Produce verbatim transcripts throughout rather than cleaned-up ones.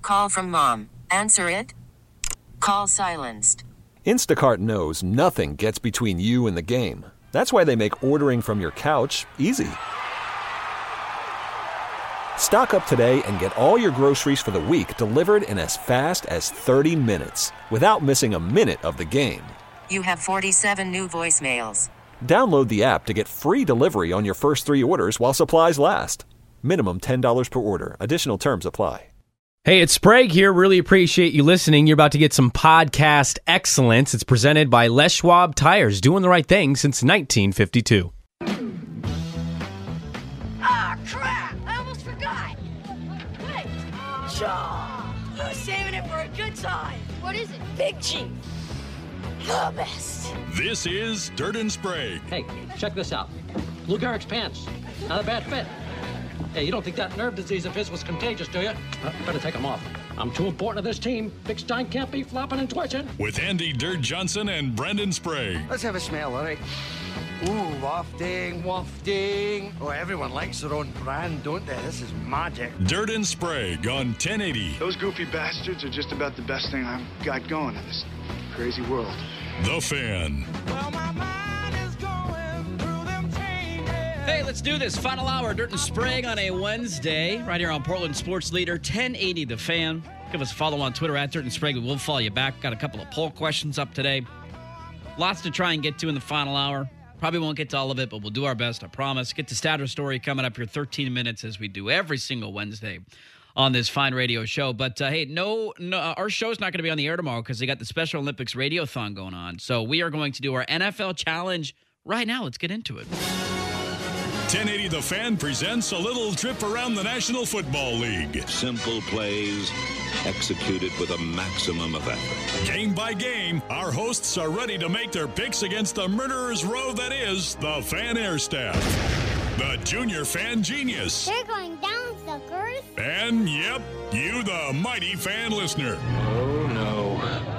Call from mom. Answer it. Call silenced. Instacart knows nothing gets between you and the game. That's why they make ordering from your couch easy. Stock up today and get all your groceries for the week delivered in as fast as thirty minutes without missing a minute of the game. You have forty-seven new voicemails. Download the app to get free delivery on your first three orders while supplies last. Minimum ten dollars per order. Additional terms apply. Hey, it's Sprague here. Really appreciate you listening. You're about to get some podcast excellence. It's presented by Les Schwab Tires, doing the right thing since nineteen fifty-two. Ah, crap! I almost forgot. Wait, Shaw, I was saving it for a good time. What is it? Big Chief. The best. This is Dirt and Sprague. Hey, check this out. Lou Gehrig's pants. Not a bad fit. Hey, you don't think that nerve disease of his was contagious, do you? Uh, better take him off. I'm too important to this team. Big Stein can't be flopping and twitching. With Andy Dirt Johnson and Brendan Sprague. Let's have a smell, all right? Ooh, wafting, wafting. Oh, everyone likes their own brand, don't they? This is magic. Dirt and Sprague on ten eighty. Those goofy bastards are just about the best thing I've got going in this crazy world. The Fan. Well, my mind is going through them changes. Hey, let's do this. Final hour, Dirt and Sprague on a Wednesday, right here on Portland Sports Leader, ten eighty The Fan. Give us a follow on Twitter at Dirt and Sprague. We'll follow you back. Got a couple of poll questions up today. Lots to try and get to in the final hour. Probably won't get to all of it, but we'll do our best, I promise. Get to Statter Story coming up here thirteen minutes as we do every single Wednesday on this fine radio show. But, uh, hey, no, no, our show's not going to be on the air tomorrow because they got the Special Olympics Radiothon going on. So we are going to do our N F L Challenge right now. Let's get into it. ten eighty The Fan presents a little trip around the National Football League. Simple plays executed with a maximum of effort. Game by game, our hosts are ready to make their picks against the murderer's row that is the Fan Air Staff. The Junior Fan Genius. They're going down, suckers. And, yep, you the mighty fan listener. Oh, no.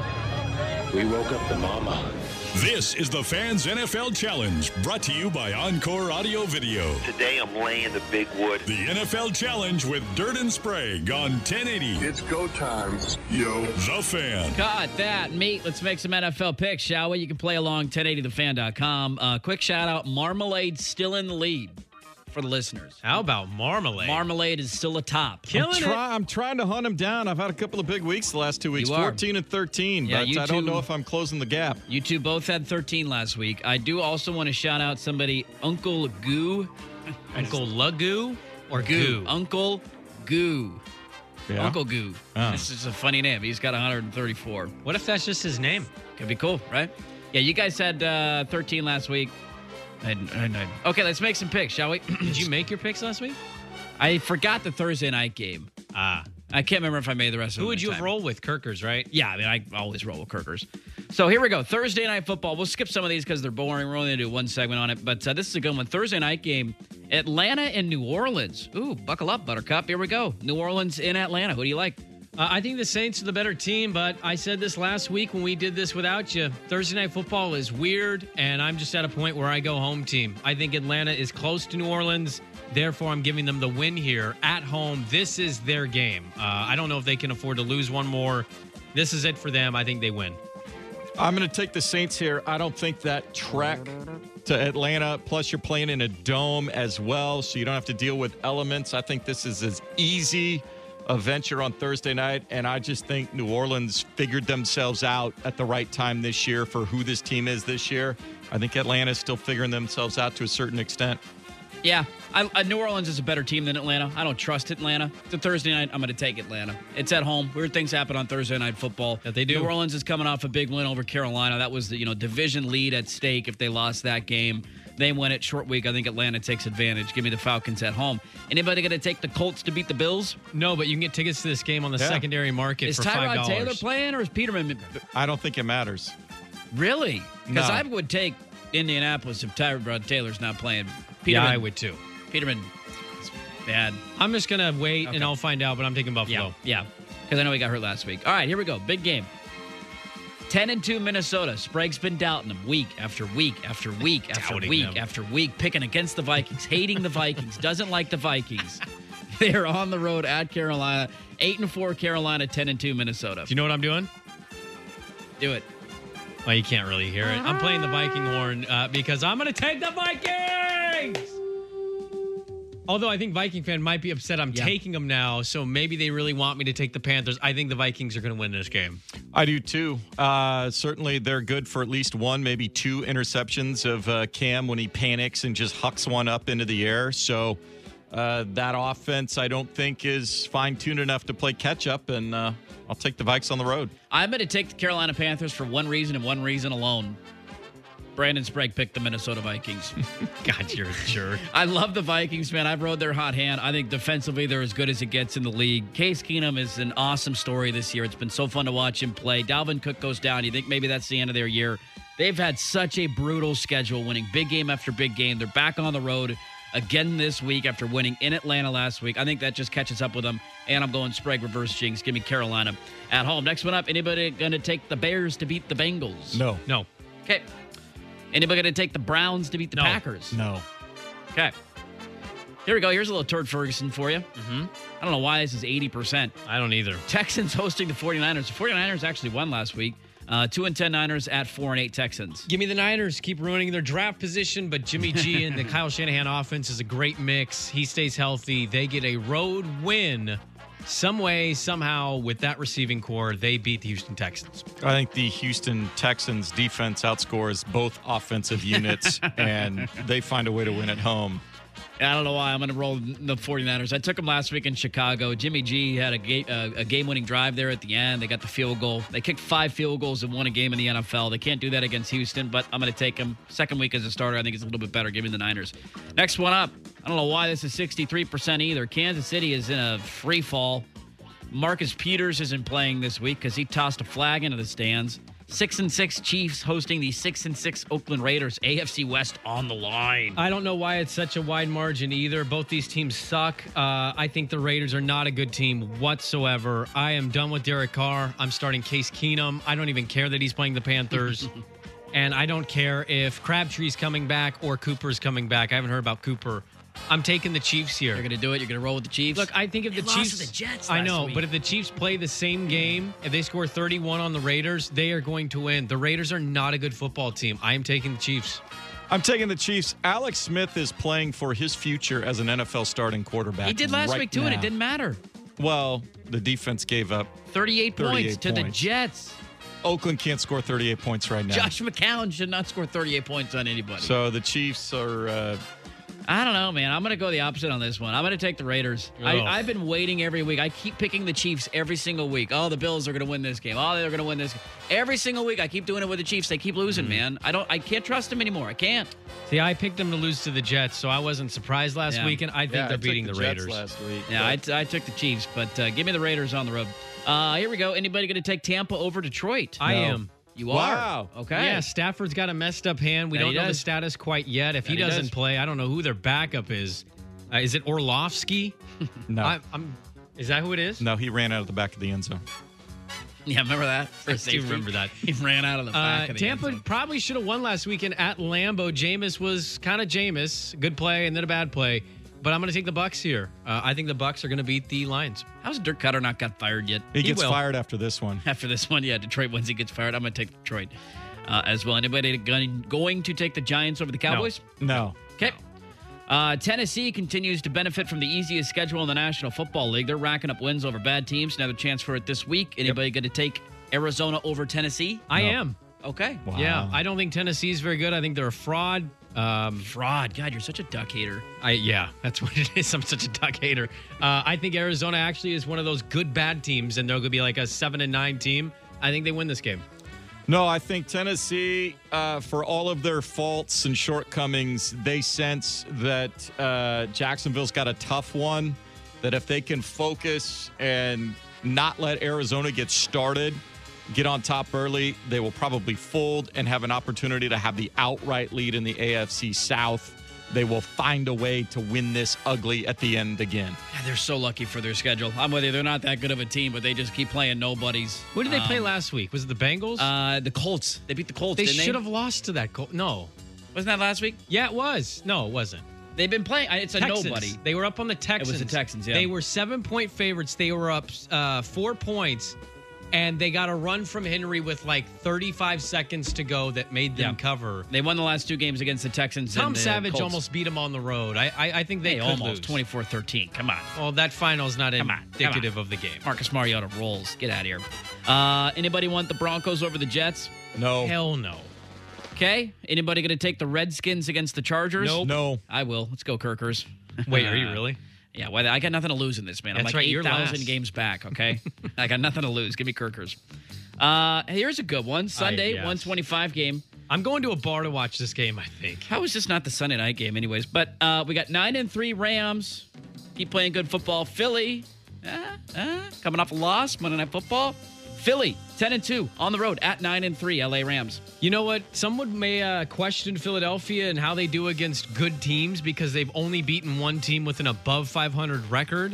We woke up the mama. This is the Fans N F L Challenge, brought to you by Encore Audio Video. Today I'm laying the big wood. The N F L Challenge with Dirt and Sprague on ten eighty. It's go time, yo. The Fan. Got that, mate. Let's make some N F L picks, shall we? You can play along ten eighty the fan dot com. Uh, quick shout out, Marmalade still in the lead for the listeners. How about Marmalade? Marmalade is still atop. Killing I'm, try- it. I'm trying to hunt him down. I've had a couple of big weeks the last two weeks, You are. fourteen and thirteen, Yeah, but you I don't two- know if I'm closing the gap. You two both had thirteen last week. I do also want to shout out somebody, Uncle Goo. Uncle Lagoo or Goo. Goo? Uncle Goo. Yeah? Uncle Goo. Oh. This is a funny name. He's got one hundred thirty-four. What if that's just his name? Could be cool, right? Yeah, you guys had uh, thirteen last week. And, and, and, okay, let's make some picks, shall we? Did you make your picks last week? I forgot the Thursday night game. Ah. I can't remember if I made the rest of Who them would in you have time. rolled with? Kirkers, right? Yeah, I mean, I always roll with Kirkers. So here we go. Thursday night football. We'll skip some of these because they're boring. We're only going to do one segment on it. But uh, this is a good one. Thursday night game. Atlanta and New Orleans. Ooh, buckle up, Buttercup. Here we go. New Orleans in Atlanta. Who do you like? Uh, I think the Saints are the better team, but I said this last week when we did this without you. Thursday Night Football is weird, and I'm just at a point where I go home team. I think Atlanta is close to New Orleans. Therefore, I'm giving them the win here at home. This is their game. Uh, I don't know if they can afford to lose one more. This is it for them. I think they win. I'm going to take the Saints here. I don't think that trek to Atlanta, plus you're playing in a dome as well, so you don't have to deal with elements. I think this is as easy a venture on Thursday night, and I just think New Orleans figured themselves out at the right time this year for who this team is this year. I think Atlanta's still figuring themselves out to a certain extent. Yeah, I, uh, New Orleans is a better team than Atlanta. I don't trust Atlanta. It's a Thursday night. I'm going to take Atlanta. It's at home. Weird things happen on Thursday night football. Yeah, they do. New Orleans is coming off a big win over Carolina. That was the you know division lead at stake if they lost that game. They win it short week. I think Atlanta takes advantage. Give me the Falcons at home. Anybody going to take the Colts to beat the Bills? No, but you can get tickets to this game on the Yeah. secondary market Is for five dollars. Tyrod Taylor playing or is Peterman? I don't think it matters. Really? Because No. I would take Indianapolis if Tyrod Taylor's not playing. Yeah, Peterman, I would too. Peterman is bad. I'm just going to wait, Okay. and I'll find out, but I'm taking Buffalo. Yeah, yeah. Because I know he got hurt last week. All right, here we go. Big game. ten and two Minnesota. Sprague's been doubting them week after week after week after Doubting week them. after week, picking against the Vikings, hating the Vikings, doesn't like the Vikings. They're on the road at Carolina. Eight and four Carolina, ten and two Minnesota. Do you know what I'm doing? Do it. Well, you can't really hear it. I'm playing the Viking horn uh, because I'm going to take the Vikings! Although I think Viking fan might be upset I'm Yeah. taking them now, so maybe they really want me to take the Panthers. I think the Vikings are going to win this game. I do too. Uh, certainly, they're good for at least one, maybe two interceptions of uh, Cam when he panics and just hucks one up into the air. So uh, that offense, I don't think, is fine-tuned enough to play catch-up, and uh, I'll take the Vikes on the road. I'm going to take the Carolina Panthers for one reason and one reason alone. Brandon Sprague picked the Minnesota Vikings. God, you're a jerk. I love the Vikings, man. I've rode their hot hand. I think defensively they're as good as it gets in the league. Case Keenum is an awesome story this year. It's been so fun to watch him play. Dalvin Cook goes down. You think maybe that's the end of their year. They've had such a brutal schedule, winning big game after big game. They're back on the road again this week after winning in Atlanta last week. I think that just catches up with them. And I'm going Sprague reverse jinx. Give me Carolina at home. Next one up, anybody going to take the Bears to beat the Bengals? No. No. Okay. Anybody going to take the Browns to beat the No. Packers? No. Okay. Here we go. Here's a little Turd Ferguson for you. Mm-hmm. I don't know why this is eighty percent. I don't either. Texans hosting the 49ers. The 49ers actually won last week. Uh, two and ten Niners at four and eight Texans. Give me the Niners. Keep ruining their draft position, but Jimmy G and the Kyle Shanahan offense is a great mix. He stays healthy. They get a road win. Some way, somehow, with that receiving core, they beat the Houston Texans. I think the Houston Texans defense outscores both offensive units, and they find a way to win at home. I don't know why I'm going to roll the 49ers. I took them last week in Chicago. Jimmy G had a, ga- uh, a game-winning drive there at the end. They got the field goal. They kicked five field goals and won a game in the N F L. They can't do that against Houston, but I'm going to take them. Second week as a starter, I think it's a little bit better. Give me the Niners. Next one up. I don't know why this is sixty-three percent either. Kansas City is in a free fall. Marcus Peters isn't playing this week because he tossed a flag into the stands. Six and six Chiefs hosting the six and six Oakland Raiders. A F C West on the line. I don't know why it's such a wide margin either. Both these teams suck. Uh, I think the Raiders are not a good team whatsoever. I am done with Derek Carr. I'm starting Case Keenum. I don't even care that he's playing the Panthers. And I don't care if Crabtree's coming back or Cooper's coming back. I haven't heard about Cooper. I'm taking the Chiefs here. You're going to do it? You're going to roll with the Chiefs? Look, I think if They the lost Chiefs... to the Jets I last know, week. but if the Chiefs play the same game, if they score thirty-one on the Raiders, they are going to win. The Raiders are not a good football team. I am taking the Chiefs. I'm taking the Chiefs. Alex Smith is playing for his future as an N F L starting quarterback. He did last right week, too, now. and it didn't matter. Well, the defense gave up thirty-eight, thirty-eight points to the points. Jets. Oakland can't score thirty-eight points right now. Josh McCown should not score thirty-eight points on anybody. So the Chiefs are... Uh, I don't know, man. I'm going to go the opposite on this one. I'm going to take the Raiders. I, Ugh. I've been waiting every week. I keep picking the Chiefs every single week. Oh, the Bills are going to win this game. Oh, they're going to win this. Every single week, I keep doing it with the Chiefs. They keep losing, Mm-hmm. man. I don't. I can't trust them anymore. I can't. See, I picked them to lose to the Jets, so I wasn't surprised last Yeah. weekend. I think yeah, I they're took beating the, Jets Raiders. last week. Yeah, I, but- t- I took the Chiefs, but uh, give me the Raiders on the road. Uh, here we go. Anybody going to take Tampa over Detroit? I No. am. You Wow. are. Okay. Yeah, Stafford's got a messed up hand. We That don't he know the does. status quite yet. If That he he doesn't does. play, I don't know who their backup is. Uh, is it Orlovsky? No. I, I'm. Is that who it is? No, he ran out of the back of the end zone. Yeah, remember that? For I do safety? remember that. He ran out of the back Uh, of the end Tampa zone. probably should have won last weekend at Lambeau. Jameis was kind of Jameis. Good play and then a bad play. But I'm going to take the Bucks here. Uh, I think the Bucks are going to beat the Lions. How's Dirk Cutter not got fired yet? He, gets will. fired after this one. After this one, yeah, Detroit, once he gets fired, I'm going to take Detroit uh, as well. Anybody going, going to take the Giants over the Cowboys? No. Okay. Uh, Tennessee continues to benefit from the easiest schedule in the National Football League. They're racking up wins over bad teams. Another chance for it this week. Anybody going to take Arizona over Tennessee? I No. am. Okay. Wow. Yeah, I don't think Tennessee's very good. I think they're a fraud. Um, Fraud. God, you're such a duck hater. I yeah, that's what it is. I'm such a duck hater. Uh, I think Arizona actually is one of those good bad teams, and they're going to be like a seven and nine team. I think they win this game. No, I think Tennessee, uh, for all of their faults and shortcomings, they sense that uh, Jacksonville's got a tough one, that if they can focus and not let Arizona get started, get on top early, they will probably fold and have an opportunity to have the outright lead in the A F C South. They will find a way to win this ugly at the end again. God, they're so lucky for their schedule. I'm with you. They're not that good of a team, but they just keep playing nobodies. Who did they play Um, last week? Was it the Bengals? Uh, the Colts. They beat the Colts, they didn't they? should have lost to that. Col- no. Wasn't that last week? Yeah, it was. No, it wasn't. They've been playing. It's a Texans. nobody. They were up on the Texans. It was the Texans, yeah. They were seven-point favorites. They were up uh, four points, and they got a run from Henry with like thirty-five seconds to go that made them Yeah. cover. They won the last two games against the Texans. Tom and the Savage Colts. almost beat them on the road. I I, I think they Hey, could almost lose. twenty-four thirteen. Come on. Well, that final's not Come on, come indicative on. of the game. Marcus Mariota rolls. Get out of here. Uh, anybody want the Broncos over the Jets? No. Hell no. Okay. Anybody going to take the Redskins against the Chargers? Nope. No. I will. Let's go, Kirkers. Wait, are you really? Yeah, well, I got nothing to lose in this, man. I'm That's like right, you're eight thousand last. games back, okay? I got nothing to lose. Give me Kirkers. Uh, here's a good one. Sunday, yes. one twenty-five game. I'm going to a bar to watch this game, I think. How is this not the Sunday night game anyways? But uh, we got nine and three Rams. Keep playing good football. Philly, uh, uh, coming off a loss, Monday Night Football. Philly, ten and two on the road at nine and three, L A Rams. You know what? Someone may uh, question Philadelphia and how they do against good teams because they've only beaten one team with an above five hundred record.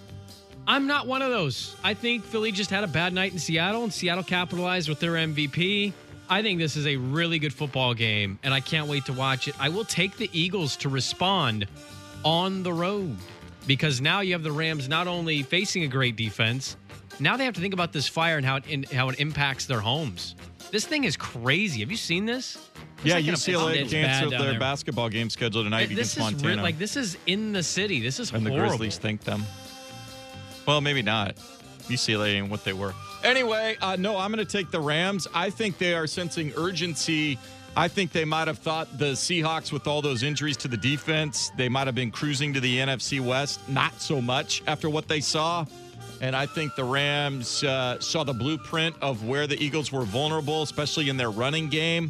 I'm not one of those. I think Philly just had a bad night in Seattle, and Seattle capitalized with their M V P. I think this is a really good football game, and I can't wait to watch it. I will take the Eagles to respond on the road because now you have the Rams not only facing a great defense, now they have to think about this fire and how it in, how it impacts their homes. This thing is crazy. Have you seen this? It's Yeah, like U an- C L A it's bad canceled down their there. basketball game scheduled tonight This against is Montana. re- like this is in the city. This is and the horrible. Grizzlies think them. Well, maybe not. U C L A ain't what they were. Anyway, uh, no, I'm going to take the Rams. I think they are sensing urgency. I think they might have thought the Seahawks, with all those injuries to the defense, they might have been cruising to the N F C West. Not so much after what they saw. And I think the Rams uh, saw the blueprint of where the Eagles were vulnerable, especially in their running game.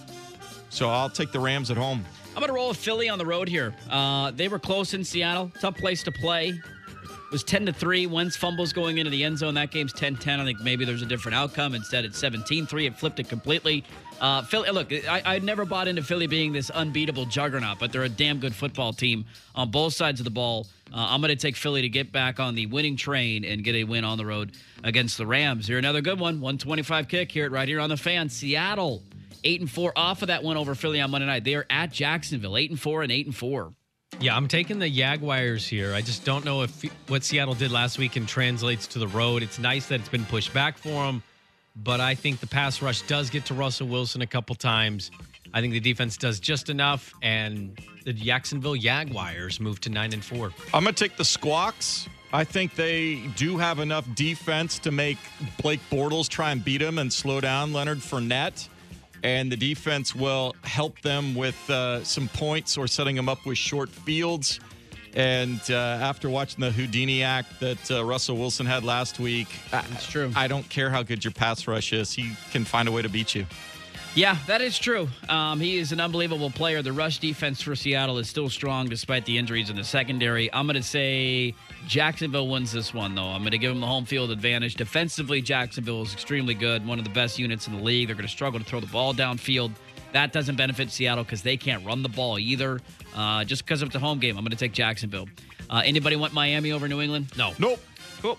So I'll take the Rams at home. I'm going to roll with Philly on the road here. Uh, they were close in Seattle. Tough place to play. It was ten to three. Wentz fumbles going into the end zone. That game's ten ten. I think maybe there's a different outcome. Instead, it's seventeen three. It flipped it completely. Uh, Philly, look, I, I never bought into Philly being this unbeatable juggernaut, but they're a damn good football team on both sides of the ball. Uh, I'm going to take Philly to get back on the winning train and get a win on the road against the Rams. Here, another good one. one twenty-five kick here, right here on the Fan. Seattle, eight and four off of that one over Philly on Monday night. They are at Jacksonville, eight and four and eight and four. Yeah, I'm taking the Jaguars here. I just don't know if what Seattle did last weekend translates to the road. It's nice that it's been pushed back for them, but I think the pass rush does get to Russell Wilson a couple times. I think the defense does just enough, and the Jacksonville Jaguars move to nine and four. I'm going to take the Squawks. I think they do have enough defense to make Blake Bortles try and beat him and slow down Leonard Fournette. And the defense will help them with uh, some points or setting them up with short fields. And uh, after watching the Houdini act that uh, Russell Wilson had last week, That's true. I don't care how good your pass rush is. He can find a way to beat you. Yeah, that is true. Um, he is an unbelievable player. The rush defense for Seattle is still strong despite the injuries in the secondary. I'm going to say Jacksonville wins this one, though. I'm going to give them the home field advantage. Defensively, Jacksonville is extremely good, one of the best units in the league. They're going to struggle to throw the ball downfield. That doesn't benefit Seattle because they can't run the ball either. Uh, just because it's a home game, I'm going to take Jacksonville. Uh, anybody want Miami over New England? No. Nope. Cool.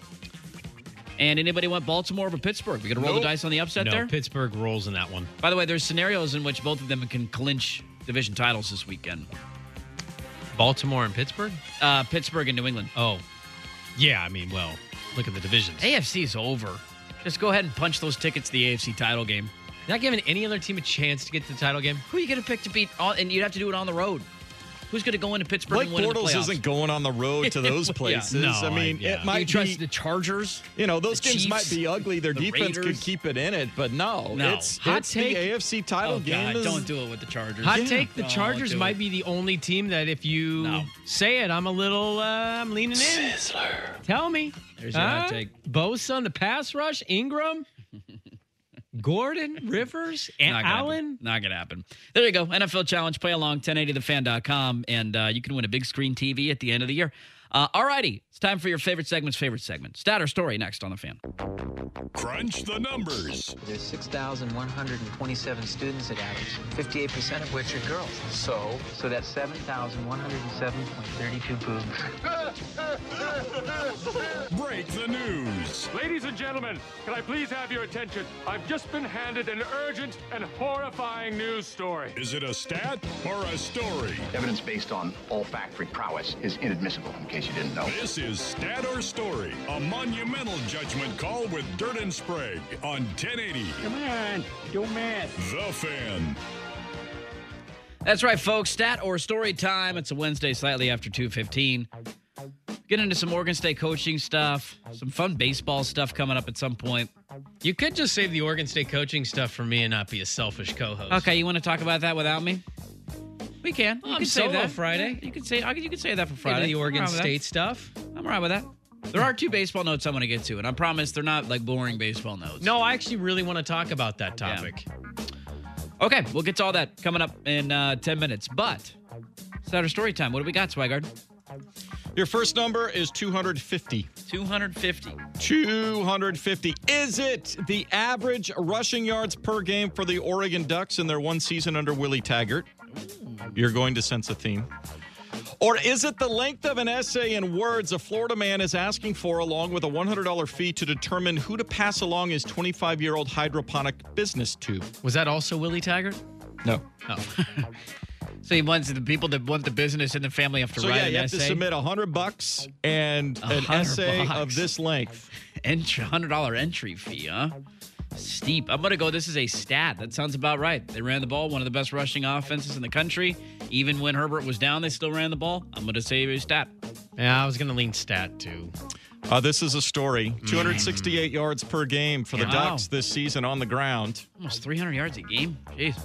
And anybody want Baltimore over Pittsburgh? We going to roll Nope. the dice on the upset no, there? Pittsburgh rolls in that one. By the way, there's scenarios in which both of them can clinch division titles this weekend. Baltimore and Pittsburgh? Uh, Pittsburgh and New England. Oh, yeah. I mean, well, look at the divisions. A F C's over. Just go ahead and punch those tickets to the A F C title game. Not giving any other team a chance to get to the title game. Who are you going to pick to beat? On, and you'd have to do it on the road. Who's going to go into Pittsburgh Blake and win in the Bortles playoffs? isn't going on the road to those Yeah. places. No, I mean, I- yeah. it might you trust be, the Chargers? you know, those the games Chiefs, might be ugly. Their the defense Raiders? could keep it in it, but no, No. it's, Hot it's take. the A F C title Oh, game. God, is, don't do it with the Chargers. Hot Yeah. take: the No, Chargers do might it. be the only team that if you No. say it, I'm a little, uh, I'm leaning in. Tell me. There's your hot Huh? take. Bosa on the pass rush, Ingram, Gordon, Rivers, and Not gonna Allen. happen. Not going to happen. There you go. N F L Challenge. Play along. ten eighty the fan dot com. And uh, you can win a big screen T V at the end of the year. Uh, all righty. It's time for your favorite segment's favorite segment. Stat or story next on The Fan. Crunch the numbers. There's six thousand one hundred twenty-seven students at Adams, fifty-eight percent of which are girls. So? So that's seven thousand one hundred seven point three two boobs. Break the news. Ladies Ladies and gentlemen, can I please have your attention? I've just been handed an urgent and horrifying news story. Is it a stat or a story? Evidence based on olfactory prowess is inadmissible, in case you didn't know. This is Stat or Story, a monumental judgment call with Dirt and Sprague on ten eighty. Come on, do math. The Fan. That's right, folks. Stat or story time. It's a Wednesday, slightly after two fifteen. Get into some Oregon State coaching stuff, some fun baseball stuff coming up at some point. You could just save the Oregon State coaching stuff for me and not be a selfish co-host. Okay, you want to talk about that without me? We can. Oh, you I'm can say solo that Friday. You can say you can say that for Friday. Friday. The Oregon I'm all right with State that. stuff. I'm all right with that. There are two baseball notes I want to get to, and I promise they're not like boring baseball notes. No, I actually really want to talk about that topic. Yeah. Okay, we'll get to all that coming up in uh, ten minutes. But Saturday story time. What do we got, Swigard? Your first number is two hundred fifty. two hundred fifty. two hundred fifty. Is it the average rushing yards per game for the Oregon Ducks in their one season under Willie Taggart? Ooh. You're going to sense a theme. Or is it the length of an essay in words a Florida man is asking for, along with a one hundred dollars fee to determine who to pass along his twenty-five-year-old hydroponic business to? Was that also Willie Taggart? No. Oh. So he wants the people that want the business and the family have to so write yeah, an you have essay? to submit a hundred bucks and an essay bucks. Of this length. Entry, hundred dollar entry fee, huh? Steep. I'm gonna go. This is a stat. That sounds about right. They ran the ball, one of the best rushing offenses in the country. Even when Herbert was down, they still ran the ball. I'm gonna say a stat. Yeah, I was gonna lean stat too. Uh, this is a story. two hundred sixty-eight mm. yards per game for the wow. Ducks this season on the ground. Almost three hundred yards a game. Jeez.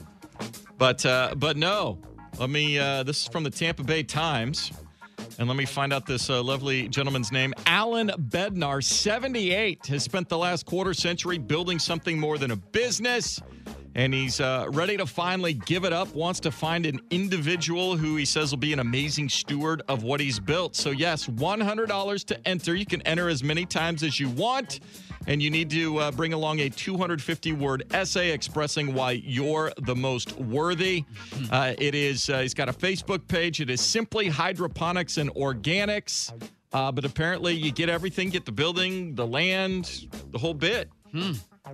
But uh, but no. Let me, uh, this is from the Tampa Bay Times, and let me find out this uh, lovely gentleman's name. Alan Bednar, seventy-eight, has spent the last quarter century building something more than a business, and he's uh, ready to finally give it up, wants to find an individual who he says will be an amazing steward of what he's built. So, yes, one hundred dollars to enter. You can enter as many times as you want. And you need to uh, bring along a two hundred fifty word essay expressing why you're the most worthy. Uh, it is, uh, he's got a Facebook page. It is Simply Hydroponics and Organics. Uh, but apparently you get everything, get the building, the land, the whole bit. Hmm.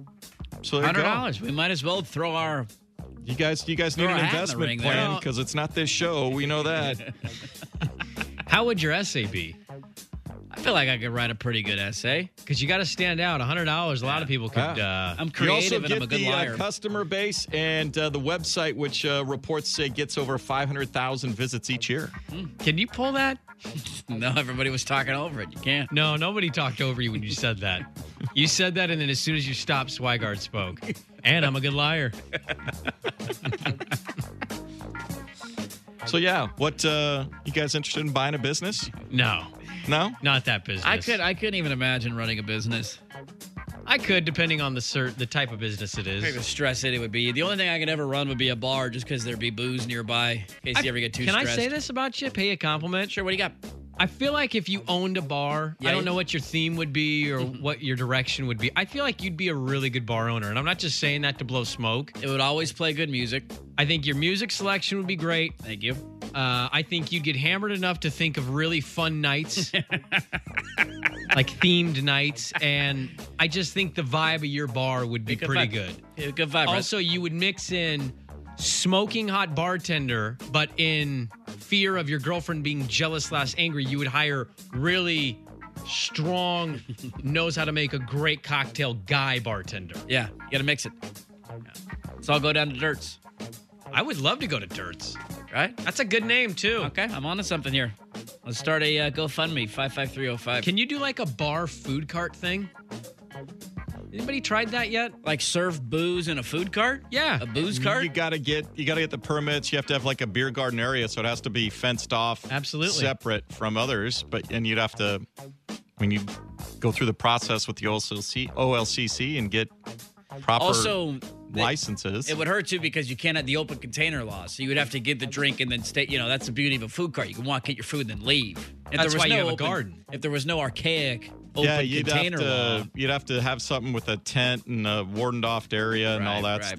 So there one hundred you go. dollars. We might as well throw our... You guys, you guys need an investment plan because it's not this show. We know that. How would your essay be? I feel like I could write a pretty good essay. Because you got to stand out. one hundred dollars, a lot of people could... Uh, I'm creative and I'm a good the, liar. Uh, customer base and uh, the website, which uh, reports say gets over five hundred thousand visits each year. Mm. Can you pull that? No, everybody was talking over it. You can't. No, nobody talked over you when you said that. You said that, and then as soon as you stopped, Swigard spoke. And I'm a good liar. So, yeah, what, uh, you guys interested in buying a business? No. No? Not that business. I could. I couldn't even imagine running a business. I could, depending on the cert, the type of business it is. Maybe the stress it would be. The only thing I could ever run would be a bar, just because there'd be booze nearby in case I, you ever get too can stressed. Can I say this about you? Pay a compliment? Sure, what do you got? I feel like if you owned a bar, yeah, I don't know what your theme would be or what your direction would be. I feel like you'd be a really good bar owner. And I'm not just saying that to blow smoke. It would always play good music. I think your music selection would be great. Thank you. Uh, I think you'd get hammered enough to think of really fun nights. Like themed nights. And I just think the vibe of your bar would be pretty good. Yeah, good vibe. Also, you would mix in smoking hot bartender, but in fear of your girlfriend being jealous slash angry, you would hire really strong, knows how to make a great cocktail guy bartender. Yeah, you got to mix it. Yeah. So I'll go down to Dirt's. I would love to go to Dirt's. Right? That's a good name, too. Okay, I'm on to something here. Let's start a uh, GoFundMe, five five three oh five. Can you do like a bar food cart thing? Anybody tried that yet? Like serve booze in a food cart? Yeah. A booze cart? You gotta get you gotta get the permits. You have to have like a beer garden area, so it has to be fenced off, absolutely separate from others. But and you'd have to, when you go through the process with the O L C C and get proper also licenses. It would hurt too because you can't have the open container law. So you would have to get the drink and then stay. You know, that's the beauty of a food cart. You can walk, get your food, and then leave. If that's there was why no you have open, a garden. If there was no archaic open yeah, you'd container have to, law, you'd have to have something with a tent and a wardened off area and right, all that right. stuff.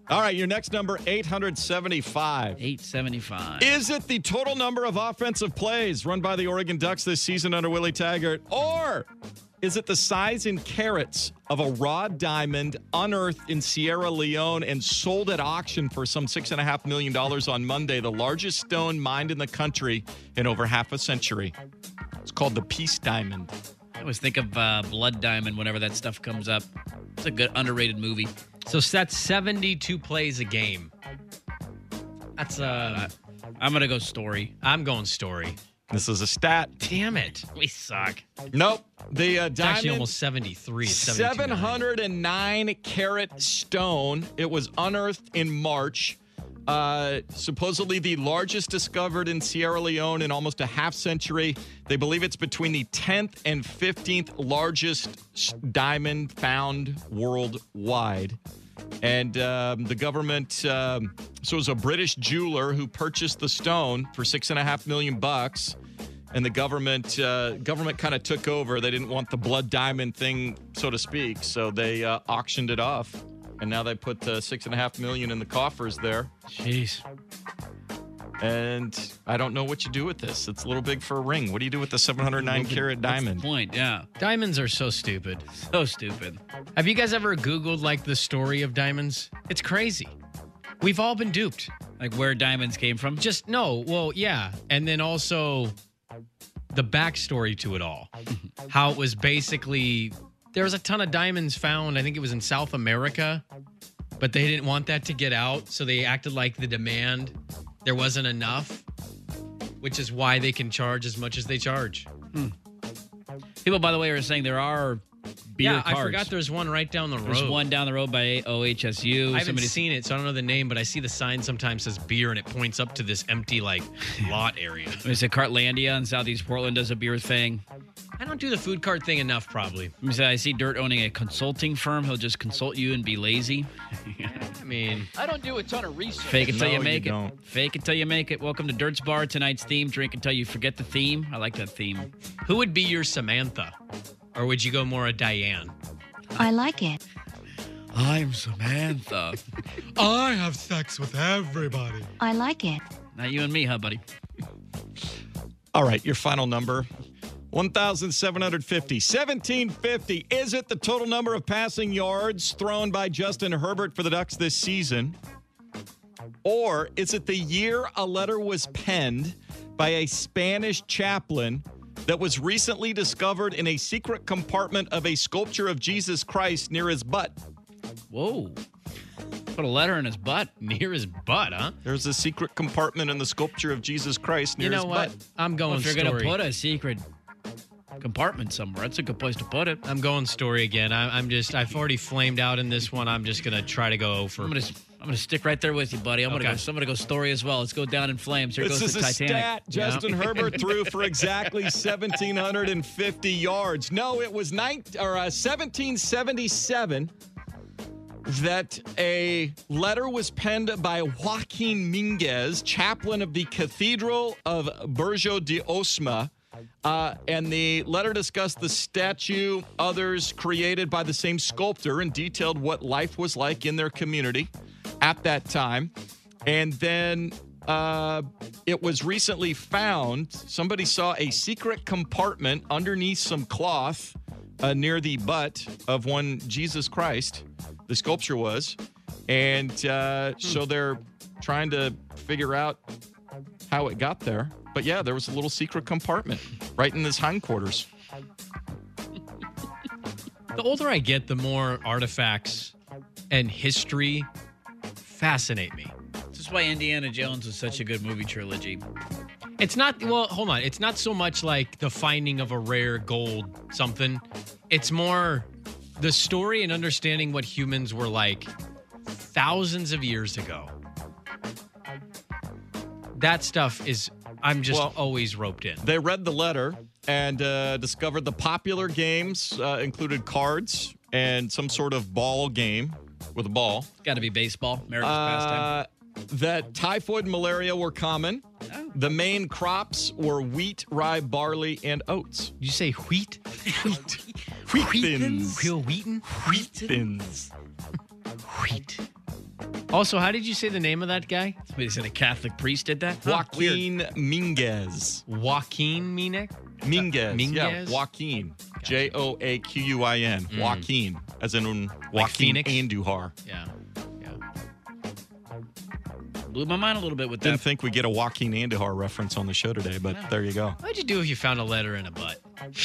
All right, your next number, eight hundred seventy-five. eight seventy-five. Is it the total number of offensive plays run by the Oregon Ducks this season under Willie Taggart? Or is it the size in carats of a raw diamond unearthed in Sierra Leone and sold at auction for some six point five million dollars on Monday, the largest stone mined in the country in over half a century? It's called the Peace Diamond. I always think of uh, Blood Diamond whenever that stuff comes up. It's a good underrated movie. So that's seventy-two plays a game. That's uh I'm going to go story. I'm going story. This is a stat. Damn it. We suck. Nope. The uh, It's diamond, actually almost seventy-three. It's seven hundred nine carat stone. It was unearthed in March. Uh, supposedly the largest discovered in Sierra Leone in almost a half century. They believe it's between the tenth and fifteenth largest diamond found worldwide. And um, the government, um, so it was a British jeweler who purchased the stone for six and a half million bucks. And the government, uh, government kind of took over. They didn't want the blood diamond thing, so to speak. So they uh, auctioned it off. And now they put uh, six and a half million in the coffers there. Jeez. And I don't know what you do with this. It's a little big for a ring. What do you do with the seven hundred nine carat diamond? That's the point, yeah. Diamonds are so stupid. So stupid. Have you guys ever Googled, like, the story of diamonds? It's crazy. We've all been duped. Like where diamonds came from? Just, no, well, yeah. And then also the backstory to it all. How it was basically, there was a ton of diamonds found. I think it was in South America. But they didn't want that to get out, so they acted like the demand, there wasn't enough, which is why they can charge as much as they charge. Hmm. People, by the way, are saying there are beer yeah, carts. I forgot there's one right down the road. There's one down the road by O H S U. I haven't Somebody's... seen it, so I don't know the name, but I see the sign sometimes says beer, and it points up to this empty, like, lot area. There's a Cartlandia in Southeast Portland does a beer thing. I don't do the food cart thing enough, probably. Let me say, I see Dirt owning a consulting firm. He'll just consult you and be lazy. I mean, I don't do a ton of research. Fake it till No, you make you it. don't. Fake it till you make it. Welcome to Dirt's Bar. Tonight's theme: drink until you forget the theme. I like that theme. who would be your Samantha? Or would you go more a Diane? I like it. I'm Samantha. I have sex with everybody. I like it. Not you and me, huh, buddy? All right, your final number. one thousand seven hundred fifty. seventeen fifty. Is it the total number of passing yards thrown by Justin Herbert for the Ducks this season? Or is it the year a letter was penned by a Spanish chaplain that was recently discovered in a secret compartment of a sculpture of Jesus Christ near his butt? Whoa. Put a letter in his butt. Near his butt, huh? There's a secret compartment in the sculpture of Jesus Christ near You know his what? butt. I'm going Well, if you're story. going to put a secret compartment somewhere, that's a good place to put it. I'm going story again. I, I'm just, I've already flamed out in this one. I'm just going to try to go for. I'm going to I'm gonna stick right there with you, buddy. I'm Okay. going to go I'm gonna go story as well. Let's go down in flames. Here This goes is the a Titanic. stat. Justin Yeah. Herbert threw for exactly one thousand seven hundred fifty yards. No, it was nine, or uh, seventeen seventy-seven that a letter was penned by Joaquin Minguez, chaplain of the Cathedral of Burgo de Osma. Uh, and the letter discussed the statue, others created by the same sculptor, and detailed what life was like in their community at that time. And then uh, it was recently found. Somebody saw a secret compartment underneath some cloth uh, near the butt of one Jesus Christ, the sculpture was. And uh, hmm. so they're trying to figure out how it got there. But yeah, there was a little secret compartment right in his hindquarters. The older I get, the more artifacts and history fascinate me. This is why Indiana Jones was such a good movie trilogy. It's not, well, hold on. It's not so much like the finding of a rare gold something. It's more the story and understanding what humans were like thousands of years ago. That stuff is, I'm just Well, always roped in. They read the letter and uh, discovered the popular games uh, included cards and some sort of ball game with a ball. Got to be baseball, America's pastime. Uh, that typhoid and malaria were common. Oh. The main crops were wheat, rye, barley, and oats. Did you say wheat? Wheat. Wheat thins. Real wheaten? Wheat thins. Wheat. Also, how did you say the name of that guy? Somebody said a Catholic priest did that? Joaquin Minguez. Joaquin Minguez? Minguez. Minguez? Yeah, Joaquin. J O A Q U I N. Mm. Joaquin. As in Joaquin Like Phoenix? Andujar. Yeah. Blew my mind a little bit with Didn't that. think we'd get a Joaquin Andujar reference on the show today, but there you go. What'd you do if you found a letter in a butt?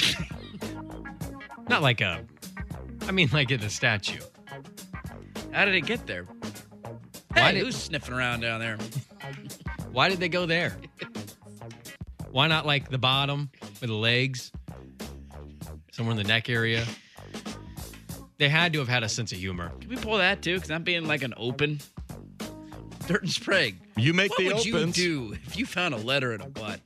Not like a, I mean like in a statue. How did it get there? Why Hey, did- who's sniffing around down there? Why did they go there? Why not like the bottom with the legs? Somewhere in the neck area? They had to have had a sense of humor. Can we pull that too? Because I'm being like an open. Dirt and Sprague. You make what the would opens. you do if you found a letter in a butt?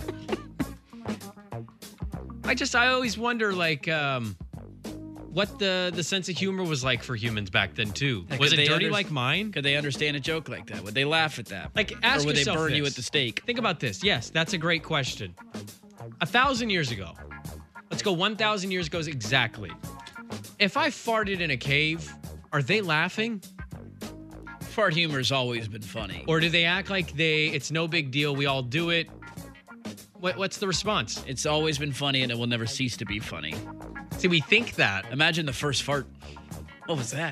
I just, I always wonder like um, what the, the sense of humor was like for humans back then too. Yeah, was could it they dirty under- like mine? Could they understand a joke like that? Would they laugh at that? Like, ask or would yourself they burn you this. at the stake? Think about this. Yes, that's a great question. A thousand years ago, let's go one thousand years ago exactly. If I farted in a cave, are they laughing? Fart humor's always been funny. Or do they act like they, it's no big deal, we all do it? What, what's the response? It's always been funny and it will never cease to be funny. See, we think that. Imagine the first fart. What was that?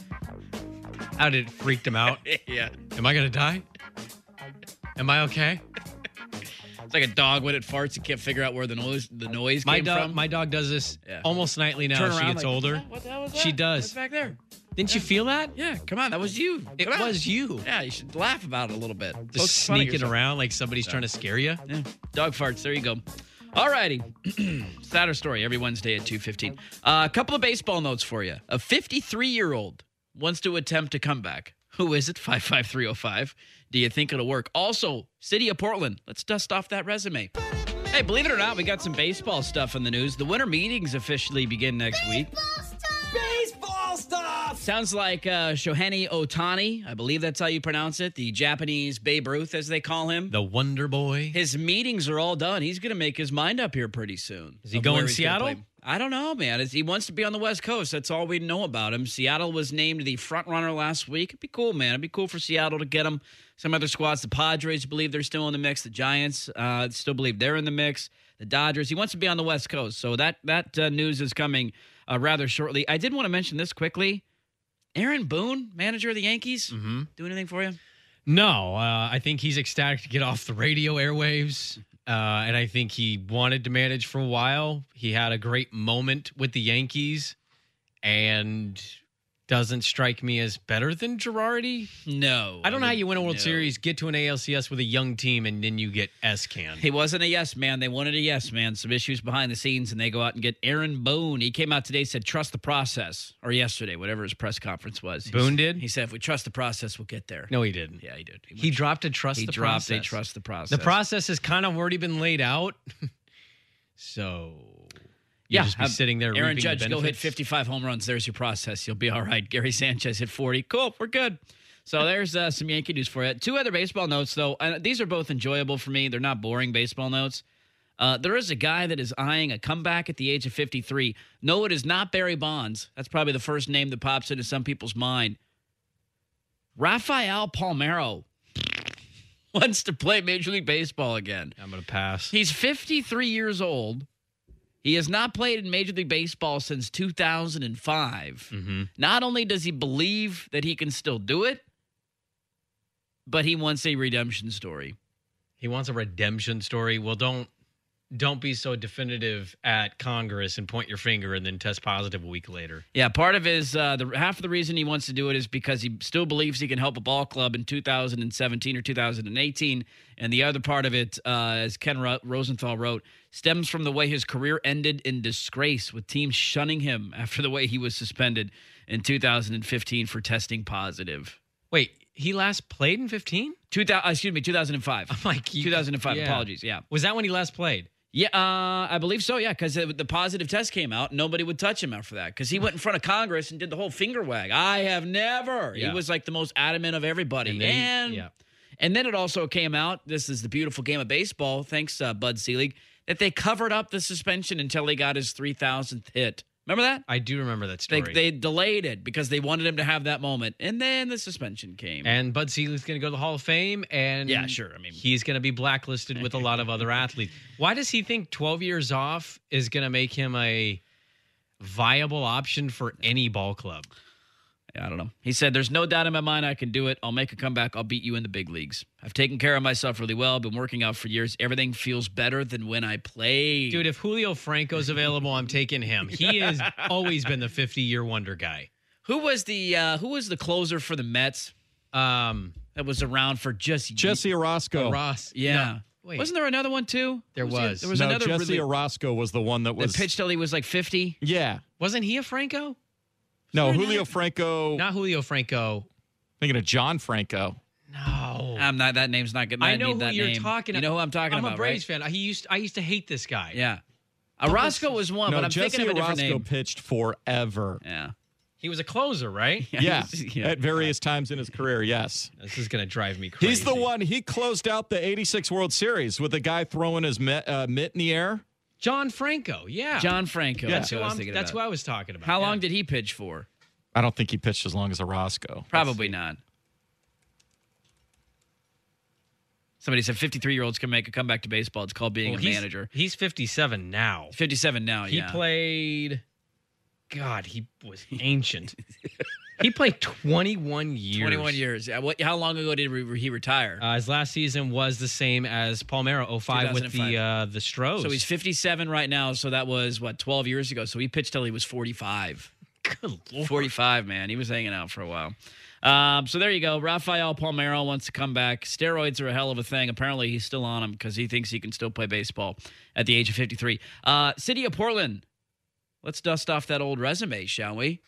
How did it freak them out? Yeah. Am I going to die? Am I okay? It's like a dog when it farts, it can't figure out where the noise the noise My came dog, from. my dog does this Yeah. almost nightly now Turn as she around gets like, older. What the hell was that? She What's does. back there? Didn't you feel that? Yeah, come on, that was you. It Come on. was you. Yeah, you should laugh about it a little bit. Poke Just fun at sneaking yourself. around like somebody's trying to scare you. Yeah. Dog farts. There you go. All righty. Sadder story every Wednesday at two fifteen. Uh, a couple of baseball notes for you. A fifty-three-year-old wants to attempt a comeback. Who is it? five five three oh five. Do you think it'll work? Also, City of Portland. Let's dust off that resume. Hey, believe it or not, we got some baseball stuff in the news. The winter meetings officially begin next week. Baseball stuff! Sounds like uh, Shohei Ohtani. I believe that's how you pronounce it. The Japanese Babe Ruth, as they call him. The Wonder Boy. His meetings are all done. He's going to make his mind up here pretty soon. Is he of going where to he's gonna Seattle? play. I don't know, man. It's- He wants to be on the West Coast. That's all we know about him. Seattle was named the front runner last week. It'd be cool, man. It'd be cool for Seattle to get him. Some other squads, the Padres believe they're still in the mix. The Giants uh, still believe they're in the mix. The Dodgers. He wants to be on the West Coast. So that, that uh, news is coming uh, rather shortly. I did want to mention this quickly. Aaron Boone, manager of the Yankees, Mm-hmm. do anything for you? No, uh, I think he's ecstatic to get off the radio airwaves. Uh, and I think he wanted to manage for a while. He had a great moment with the Yankees and doesn't strike me as better than Girardi. No. I don't know how you win a World no. Series, get to an A L C S with a young team, and then you get S-Can. He wasn't a yes man. They wanted a yes man. Some issues behind the scenes, and they go out and get Aaron Boone. He came out today, said, trust the process. Or yesterday, whatever his press conference was. He Boone s- did? He said, if we trust the process, we'll get there. No, he didn't. Yeah, he did. He, He dropped a trust he the dropped process. a trust the process. The process has kind of already been laid out. So, you Yeah, just be have sitting there Aaron reaping Judge, the go hit benefits. fifty-five home runs. There's your process. You'll be all right. Gary Sanchez hit forty. Cool, we're good. So there's uh, some Yankee news for you. Two other baseball notes, though. Uh, these are both enjoyable for me. They're not boring baseball notes. Uh, there is a guy that is eyeing a comeback at the age of fifty-three. No, it is not Barry Bonds. That's probably the first name that pops into some people's mind. Rafael Palmeiro wants to play Major League Baseball again. I'm going to pass. He's fifty-three years old. He has not played in Major League Baseball since two thousand five. Mm-hmm. Not only does he believe that he can still do it, but he wants a redemption story. He wants a redemption story. Well, don't don't be so definitive at Congress and point your finger and then test positive a week later. Yeah, part of his uh, the half of the reason he wants to do it is because he still believes he can help a ball club in two thousand seventeen or two thousand eighteen, and the other part of it, uh, as Ken Ro- Rosenthal wrote, stems from the way his career ended in disgrace, with teams shunning him after the way he was suspended in two thousand fifteen for testing positive. Wait, he last played in fifteen? Two thousand, excuse me, two thousand five. I'm like, you- two thousand five. yeah. Apologies. Yeah. Was that when he last played? Yeah, uh, I believe so, yeah, because the positive test came out. Nobody would touch him after that because he went in front of Congress and did the whole finger wag. I have never. Yeah. He was like the most adamant of everybody. And And, then- yeah. and then it also came out, this is the beautiful game of baseball, thanks uh, Bud Selig, that they covered up the suspension until he got his three thousandth hit Remember that? I do remember that They, story. they delayed it because they wanted him to have that moment, and then the suspension came. And Bud Seli's going to go to the Hall of Fame, and Yeah, sure. I mean- he's going to be blacklisted with a lot of other athletes. Why does he think twelve years off is going to make him a viable option for any ball club? I don't know. He said, there's no doubt in my mind I can do it. I'll make a comeback. I'll beat you in the big leagues. I've taken care of myself really well. I've been working out for years. Everything feels better than when I played. Dude, if Julio Franco's available, I'm taking him. He has always been the fifty-year wonder guy. Who was the uh, who was the closer for the Mets Um, that was around for just Jesse Orozco. Ross. Yeah. No, wait. Wasn't there another one too? There Who was. There was no, another Jesse really, Orozco was the one that that was. pitched till he was like fifty. Yeah. Wasn't he a Franco? No, there Julio another- Franco. Not Julio Franco. Thinking of John Franco. No. I'm not. That name's not good. I I know need who that you're name. talking You know who I'm talking I'm about, a Braves right? fan. He used. I used to hate this guy. Yeah. Orozco was one, no, but I'm Jesse thinking of a different Orozco name. pitched forever. Yeah. He was a closer, right? Yeah, Yeah. at various times in his career, yes. This is going to drive me crazy. He's the one, he closed out the eighty-six World Series with a guy throwing his mitt, uh, mitt in the air. John Franco. Yeah. John Franco. Yeah. That's who Who I was I'm- thinking that's about. who I was talking about. How yeah. long did he pitch for? I don't think he pitched as long as Orozco. Probably not. Somebody said fifty-three-year-olds can make a comeback to baseball. It's called being Well, a he's, manager. He's fifty-seven now. fifty-seven now, He yeah. played. God, he was ancient. He played twenty-one years. twenty-one years. Yeah, what, how long ago did re- he retire? Uh, his last season was the same as Palmeiro, oh five with the two thousand five. uh, the Stros. So he's fifty-seven right now. So that was, what, twelve years ago. So he pitched till he was forty-five. Good Lord. forty-five, man. He was hanging out for a while. Um, so there you go. Rafael Palmeiro wants to come back. Steroids are a hell of a thing. Apparently, he's still on them because he thinks he can still play baseball at the age of fifty-three. Uh, City of Portland. Let's dust off that old resume, shall we?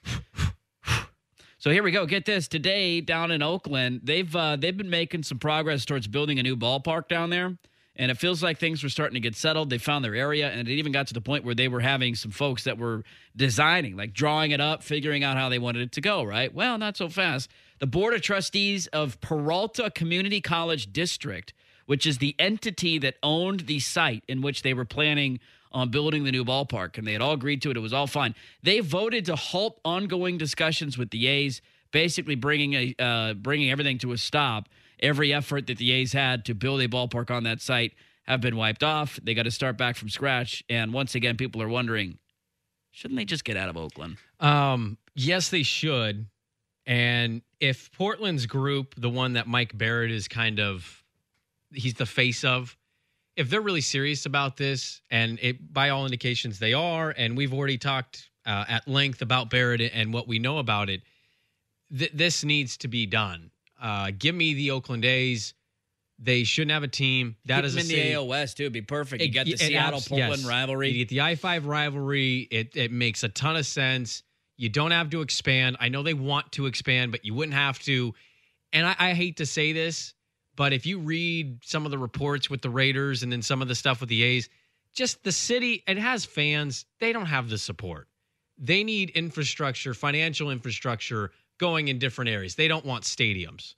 So here we go. Get this. Today, down in Oakland, they've uh, they've been making some progress towards building a new ballpark down there. And it feels like things were starting to get settled. They found their area, and it even got to the point where they were having some folks that were designing, like drawing it up, figuring out how they wanted it to go, right? Well, not so fast. The Board of Trustees of Peralta Community College District, which is the entity that owned the site in which they were planning on building the new ballpark, and they had all agreed to it. It was all fine. They voted to halt ongoing discussions with the A's, basically bringing a uh, bringing everything to a stop. Every effort that the A's had to build a ballpark on that site have been wiped off. They got to start back from scratch. And once again, people are wondering, shouldn't they just get out of Oakland? Um, yes, they should. And if Portland's group, the one that Mike Barrett is kind of, he's the face of, if they're really serious about this, and it, by all indications they are, and we've already talked uh, at length about Barrett and what we know about it, th- this needs to be done. Uh, give me the Oakland A's. They shouldn't have a team. That Keep is them a in city. the A O West, too. It'd be perfect. You It- got the it Seattle-Portland abs- yes. rivalry. You get the I five rivalry. It it makes a ton of sense. You don't have to expand. I know they want to expand, but you wouldn't have to. And I, I hate to say this, but if you read some of the reports with the Raiders and then some of the stuff with the A's, just the city, it has fans. They don't have the support. They need infrastructure, financial infrastructure going in different areas. They don't want stadiums.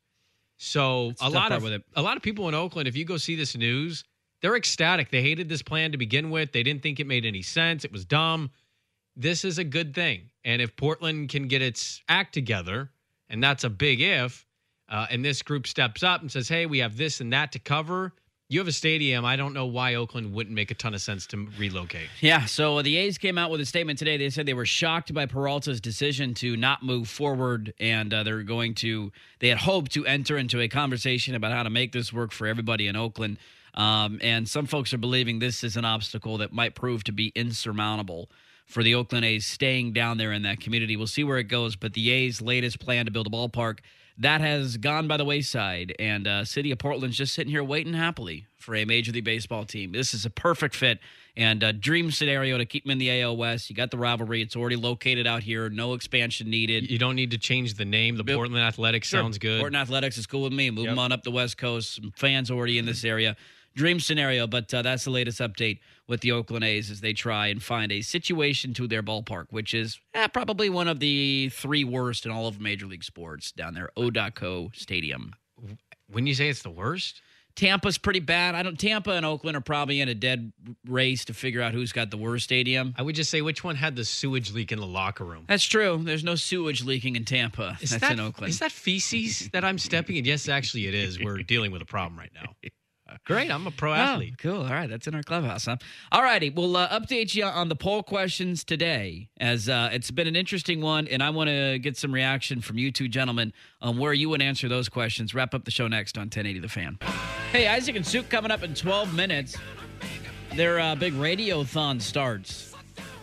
So That's a the tough lot part of with it. a lot of people in Oakland, if you go see this news, they're ecstatic. They hated this plan to begin with. They didn't think it made any sense. It was dumb. This is a good thing. And if Portland can get its act together, and that's a big if, uh, and this group steps up and says, hey, we have this and that to cover, you have a stadium. I don't know why Oakland wouldn't make a ton of sense to relocate. Yeah, so the A's came out with a statement today. They said they were shocked by Peralta's decision to not move forward, and uh, they're going to, they had hoped to enter into a conversation about how to make this work for everybody in Oakland. Um, and some folks are believing this is an obstacle that might prove to be insurmountable for the Oakland A's staying down there in that community. We'll see where it goes, but the A's latest plan to build a ballpark, that has gone by the wayside, and uh, City of Portland's just sitting here waiting happily for a Major League Baseball team. This is a perfect fit and a dream scenario to keep them in the A L West. You got the rivalry. It's already located out here. No expansion needed. You don't need to change the name. The Portland Athletics Sure. sounds good. Portland Athletics is cool with me. Move Yep. them on up the West Coast. Some fans already in this area. Dream scenario, but uh, that's the latest update with the Oakland A's as they try and find a situation to their ballpark, which is eh, probably one of the three worst in all of Major League sports down there, O D A C O Stadium. When you say it's the worst? Tampa's pretty bad. I don't. Tampa and Oakland are probably in a dead race to figure out who's got the worst stadium. I would just say which one had the sewage leak in the locker room. That's true. There's no sewage leaking in Tampa. Is That's that, in Oakland. Is that feces that I'm stepping in? Yes, actually it is. We're dealing with a problem right now. Great. I'm a pro athlete. Oh, cool. All right. That's in our clubhouse, huh? All righty. We'll uh, update you on the poll questions today, as uh, it's been an interesting one, and I want to get some reaction from you two gentlemen on where you would answer those questions. Wrap up the show next on ten eighty The Fan. Hey, Isaac and Suk coming up in twelve minutes. Their uh, big radiothon starts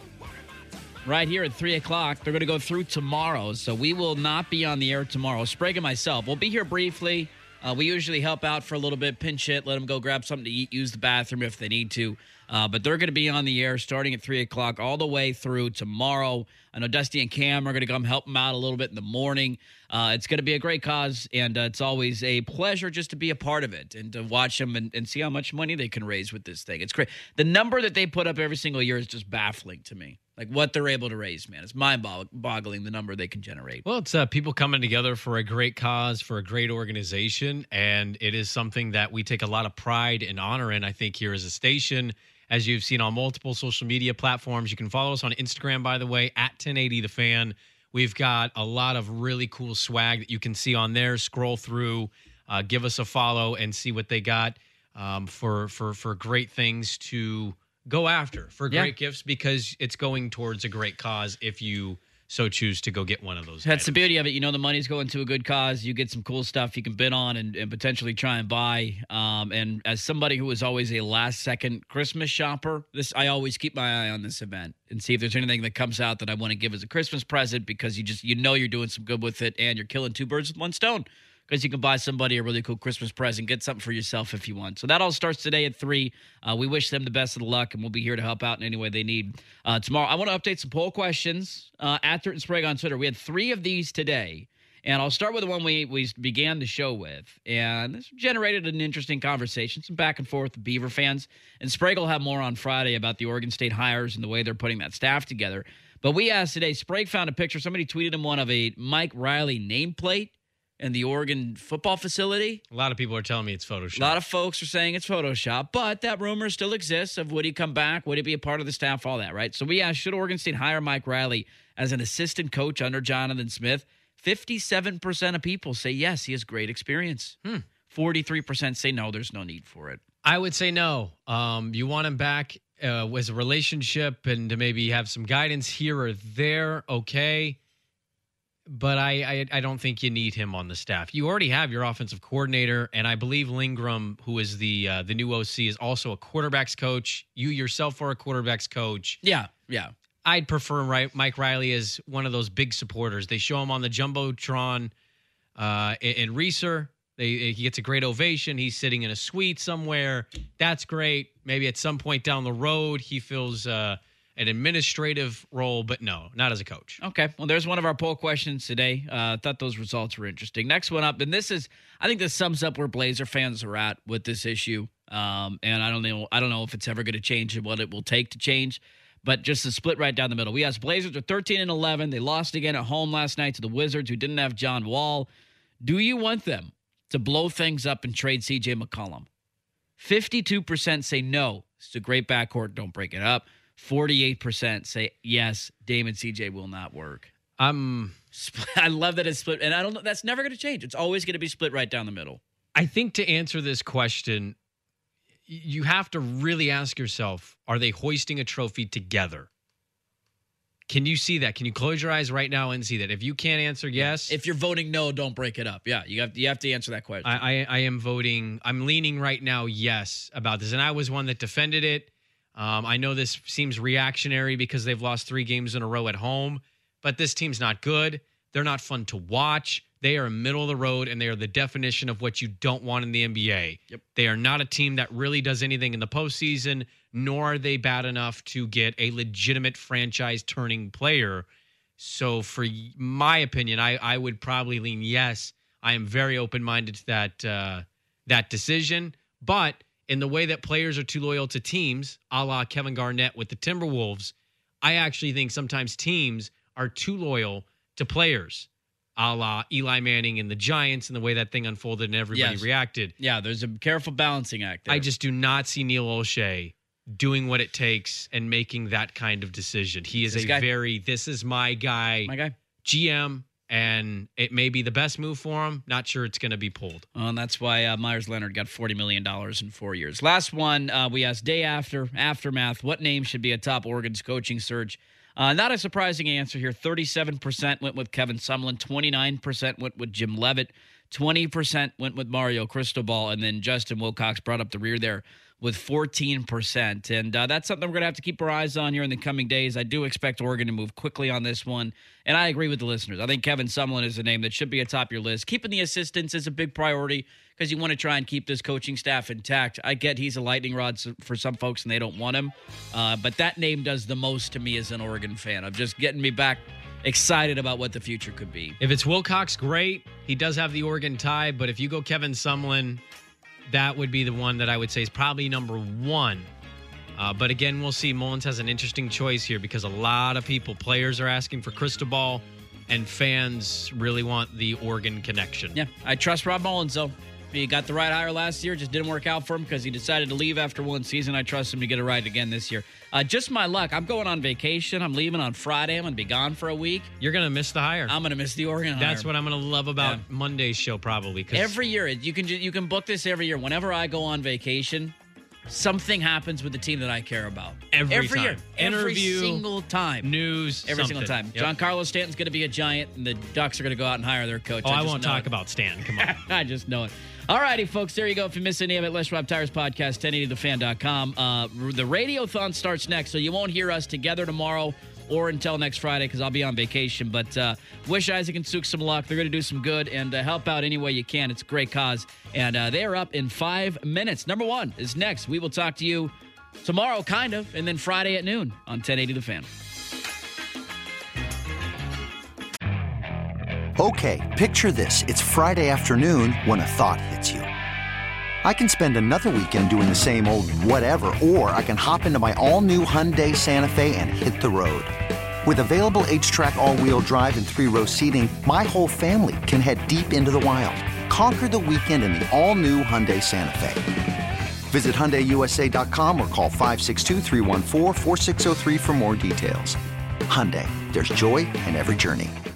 right here at three o'clock. They're going to go through tomorrow, so we will not be on the air tomorrow. Sprague and myself, we'll be here briefly. Uh, we usually help out for a little bit, pinch hit, let them go grab something to eat, use the bathroom if they need to. Uh, but they're going to be on the air starting at three o'clock all the way through tomorrow. I know Dusty and Cam are going to come help them out a little bit in the morning. Uh, it's going to be a great cause, and uh, it's always a pleasure just to be a part of it and to watch them and, and see how much money they can raise with this thing. It's great. The number that they put up every single year is just baffling to me. Like what they're able to raise, man. It's mind-boggling the number they can generate. Well, it's uh, people coming together for a great cause, for a great organization, and it is something that we take a lot of pride and honor in, I think, here as a station. As you've seen on multiple social media platforms, you can follow us on Instagram, by the way, at ten eighty The Fan. We've got a lot of really cool swag that you can see on there. Scroll through, uh, give us a follow, and see what they got um, for for for great things to go after, for great yeah. gifts, because it's going towards a great cause if you so choose to go get one of those. That's items. The beauty of it. You know, the money's going to a good cause. You get some cool stuff you can bid on and, and potentially try and buy. Um, and as somebody who is always a last-second Christmas shopper, this I always keep my eye on this event and see if there's anything that comes out that I want to give as a Christmas present, because you just you know you're doing some good with it, and you're killing two birds with one stone, because you can buy somebody a really cool Christmas present, get something for yourself if you want. So that all starts today at three. Uh, we wish them the best of the luck, and we'll be here to help out in any way they need. Uh, tomorrow, I want to update some poll questions uh, at Dirt and Sprague on Twitter. We had three of these today, and I'll start with the one we, we began the show with. And this generated an interesting conversation, some back and forth with Beaver fans. And Sprague will have more on Friday about the Oregon State hires and the way they're putting that staff together. But we asked today, Sprague found a picture. Somebody tweeted him one of a Mike Riley nameplate in the Oregon football facility. A lot of people are telling me it's Photoshop. A lot of folks are saying it's Photoshop, but that rumor still exists of would he come back, would he be a part of the staff, all that, right? So we asked, should Oregon State hire Mike Riley as an assistant coach under Jonathan Smith? fifty-seven percent of people say yes, he has great experience. Hmm. forty-three percent say no, there's no need for it. I would say no. Um, you want him back uh, as a relationship and to maybe have some guidance here or there, okay. But I, I I don't think you need him on the staff. You already have your offensive coordinator, and I believe Lingram, who is the uh, the new O C, is also a quarterback's coach. You yourself are a quarterback's coach. Yeah, yeah. I'd prefer Mike Riley as one of those big supporters. They show him on the Jumbotron uh, in Reeser. They, he gets a great ovation. He's sitting in a suite somewhere. That's great. Maybe at some point down the road, he feels uh, an administrative role, but no, not as a coach. Okay. Well, there's one of our poll questions today. I uh, thought those results were interesting. Next one up, and this is, I think this sums up where Blazer fans are at with this issue. Um, and I don't know, I don't know if it's ever going to change and what it will take to change, but just a split right down the middle. We asked Blazers are thirteen and eleven. They lost again at home last night to the Wizards, who didn't have John Wall. Do you want them to blow things up and trade C J McCollum? fifty-two percent say no. It's a great backcourt. Don't break it up. forty-eight percent say yes, Dame and C J will not work. Um, I love that it's split, and I don't know. That's never going to change. It's always going to be split right down the middle. I think to answer this question, you have to really ask yourself, are they hoisting a trophy together? Can you see that? Can you close your eyes right now and see that? If you can't answer yes. If you're voting no, don't break it up. Yeah, you have, you have to answer that question. I, I, I am voting, I'm leaning right now yes about this. And I was one that defended it. Um, I know this seems reactionary because they've lost three games in a row at home, but this team's not good. They're not fun to watch. They are middle of the road, and they are the definition of what you don't want in the N B A. Yep. They are not a team that really does anything in the postseason, nor are they bad enough to get a legitimate franchise-turning player. So for my opinion, I, I would probably lean yes. I am very open-minded to that, uh, that decision. But in the way that players are too loyal to teams, a la Kevin Garnett with the Timberwolves, I actually think sometimes teams are too loyal to players. a la Eli Manning and the Giants and the way that thing unfolded and everybody Yes. reacted. Yeah, there's a careful balancing act there. I just do not see Neil Olshey doing what it takes and making that kind of decision. He is This a guy- very, this is my guy, My guy. G M, and it may be the best move for him. Not sure it's going to be pulled. Oh, and that's why uh, Myers Leonard got forty million dollars in four years. Last one, uh, we asked day after, aftermath, what name should be atop Oregon's coaching search? Uh, not a surprising answer here. thirty-seven percent went with Kevin Sumlin, twenty-nine percent went with Jim Leavitt, twenty percent went with Mario Cristobal, and then Justin Wilcox brought up the rear there with fourteen percent. And uh, that's something we're going to have to keep our eyes on here in the coming days. I do expect Oregon to move quickly on this one. And I agree with the listeners. I think Kevin Sumlin is a name that should be atop your list. Keeping the assistants is a big priority because you want to try and keep this coaching staff intact. I get he's a lightning rod for some folks and they don't want him. Uh, but that name does the most to me as an Oregon fan of just getting me back excited about what the future could be. If it's Wilcox, great. He does have the Oregon tie, but if you go Kevin Sumlin, that would be the one that I would say is probably number one. Uh, but again, we'll see. Mullins has an interesting choice here because a lot of people, players are asking for Cristobal, and fans really want the Oregon connection. Yeah, I trust Rob Mullins, though. He got the right hire last year, just didn't work out for him because he decided to leave after one season. I trust him to get it right again this year. Uh, just my luck. I'm going on vacation. I'm leaving on Friday. I'm going to be gone for a week. You're going to miss the hire. I'm going to miss the Oregon hire. That's what I'm going to love about Yeah. Monday's show, probably. 'cause Every year, you can ju- you can book this every year. Whenever I go on vacation, something happens with the team that I care about. Every year, time. every Interview, single time, news, every something. single time. Yep. Giancarlo Stanton's going to be a Giant, and the Ducks are going to go out and hire their coach. Oh, I, just won't know talk it. about Stan. Come on. I just know it. All righty, folks. There you go. If you missed any of it, Les Schwab Tires Podcast, ten eighty the fan dot com. Uh, the Radiothon starts next, so you won't hear us together tomorrow or until next Friday because I'll be on vacation. But uh, wish Isaac and Suk some luck. They're going to do some good and uh, help out any way you can. It's a great cause. And uh, they are up in five minutes. Number one is next. We will talk to you tomorrow, kind of, and then Friday at noon on ten eighty The Fan. Okay, picture this. It's Friday afternoon when a thought hits you. I can spend another weekend doing the same old whatever, or I can hop into my all-new Hyundai Santa Fe and hit the road. With available H-Track all-wheel drive and three-row seating, my whole family can head deep into the wild. Conquer the weekend in the all-new Hyundai Santa Fe. Visit Hyundai U S A dot com or call five six two, three one four, four six zero three for more details. Hyundai, there's joy in every journey.